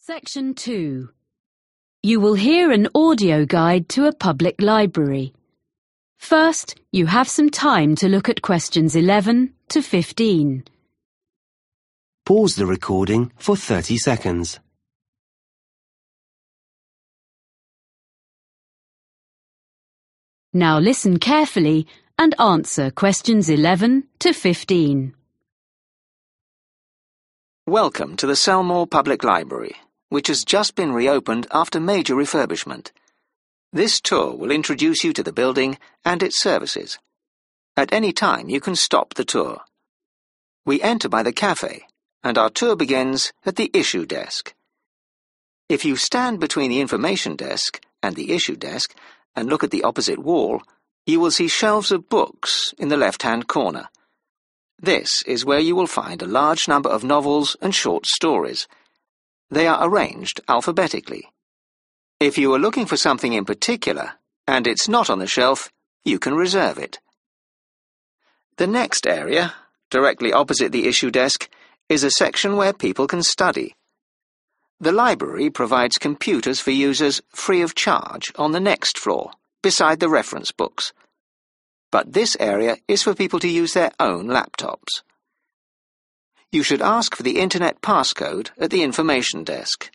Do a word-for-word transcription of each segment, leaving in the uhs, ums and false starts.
Section two. You will hear an audio guide to a public library. First, you have some time to look at questions eleven to fifteen. Pause the recording for thirty seconds. Now listen carefully and answer questions eleven to fifteen. Welcome to the Selmore Public Library, which has just been reopened after major refurbishment. This tour will introduce you to the building and its services. At any time you can stop the tour. We enter by the cafe, and our tour begins at the issue desk. If you stand between the information desk and the issue desk and look at the opposite wall, you will see shelves of books in the left-hand corner. This is where you will find a large number of novels and short stories. They are arranged alphabetically. If you are looking for something in particular, and it's not on the shelf, you can reserve it. The next area, directly opposite the issue desk, is a section where people can study. The library provides computers for users free of charge on the next floor, beside the reference books. But this area is for people to use their own laptops. You should ask for the Internet passcode at the information desk.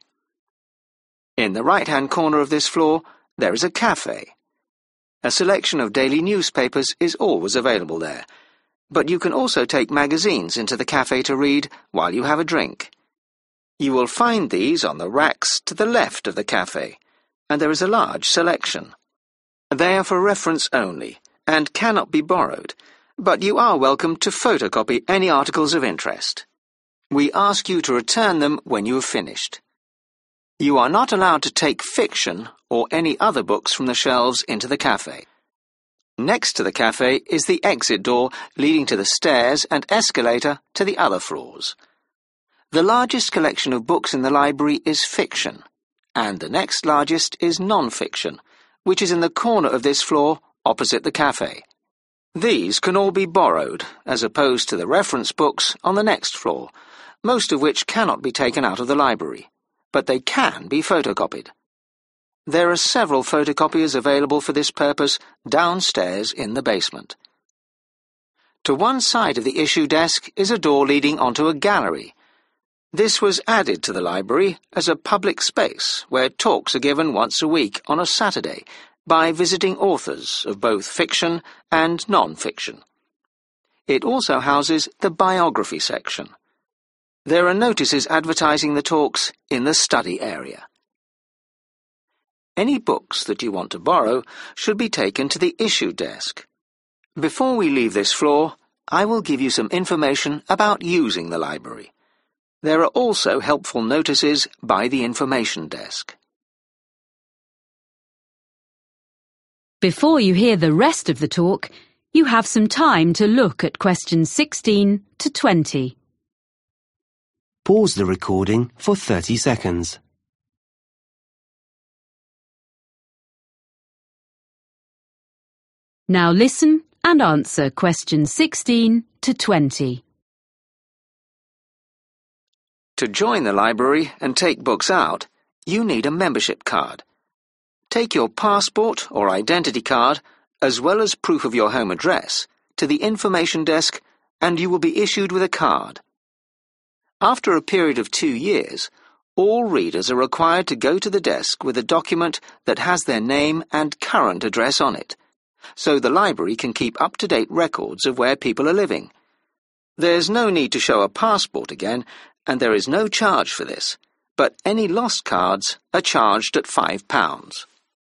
In the right-hand corner of this floor, there is a cafe. A selection of daily newspapers is always available there, but you can also take magazines into the cafe to read while you have a drink. You will find these on the racks to the left of the cafe, and there is a large selection. They are for reference only, and cannot be borrowed, but you are welcome to photocopy any articles of interest. We ask you to return them when you have finished. You are not allowed to take fiction or any other books from the shelves into the cafe. Next to the cafe is the exit door leading to the stairs and escalator to the other floors. The largest collection of books in the library is fiction, and the next largest is non-fiction, which is in the corner of this floor opposite the cafe. These can all be borrowed, as opposed to the reference books on the next floor, most of which cannot be taken out of the library, but they can be photocopied. There are several photocopiers available for this purpose downstairs in the basement. To one side of the issue desk is a door leading onto a gallery. This was added to the library as a public space where talks are given once a week on a Saturday by visiting authors of both fiction and non-fiction. It also houses the biography section. There are notices advertising the talks in the study area. Any books that you want to borrow should be taken to the issue desk. Before we leave this floor, I will give you some information about using the library. There are also helpful notices by the information desk. Before you hear the rest of the talk, you have some time to look at questions sixteen to twenty. Pause the recording for thirty seconds. Now listen and answer questions sixteen to twenty. To join the library and take books out, you need a membership card. Take your passport or identity card, as well as proof of your home address, to the information desk and you will be issued with a card. After a period of two years, all readers are required to go to the desk with a document that has their name and current address on it, so the library can keep up-to-date records of where people are living. There's no need to show a passport again, and there is no charge for this, but any lost cards are charged at five pounds.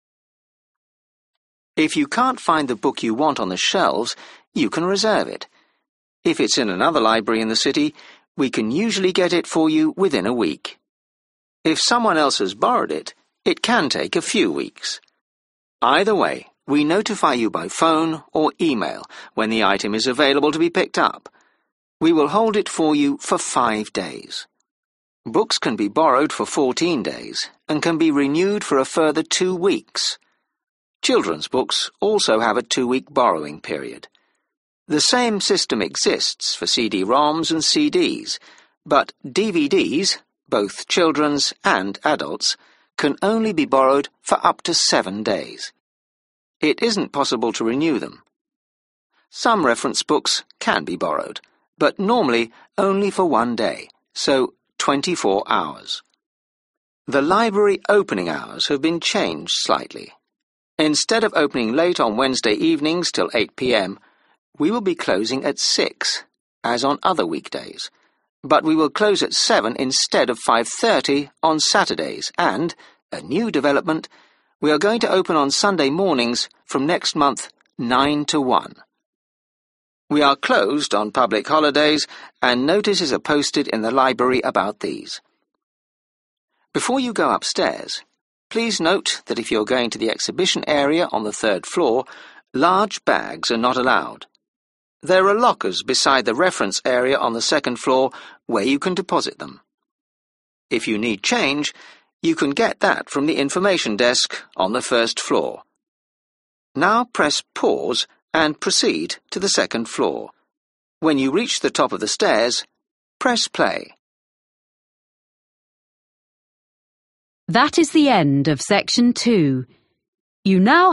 If you can't find the book you want on the shelves, you can reserve it. If it's in another library in the city, we can usually get it for you within a week. If someone else has borrowed it, it can take a few weeks. Either way, we notify you by phone or email when the item is available to be picked up. We will hold it for you for five days. Books can be borrowed for fourteen days and can be renewed for a further two weeks. Children's books also have a two-week borrowing period. The same system exists for C D ROMs and C Ds, but D V Ds, both children's and adults, can only be borrowed for up to seven days. It isn't possible to renew them. Some reference books can be borrowed, but normally only for one day, so twenty-four hours. The library opening hours have been changed slightly. Instead of opening late on Wednesday evenings till eight p m, we will be closing at six, as on other weekdays. But we will close at seven instead of five thirty on Saturdays, and, a new development, we are going to open on Sunday mornings from next month nine to one. We are closed on public holidays, and notices are posted in the library about these. Before you go upstairs, please note that if you're going to the exhibition area on the third floor, large bags are not allowed. There are lockers beside the reference area on the second floor where you can deposit them. If you need change, you can get that from the information desk on the first floor. Now press pause and proceed to the second floor. When you reach the top of the stairs, press play. That is the end of section two. You now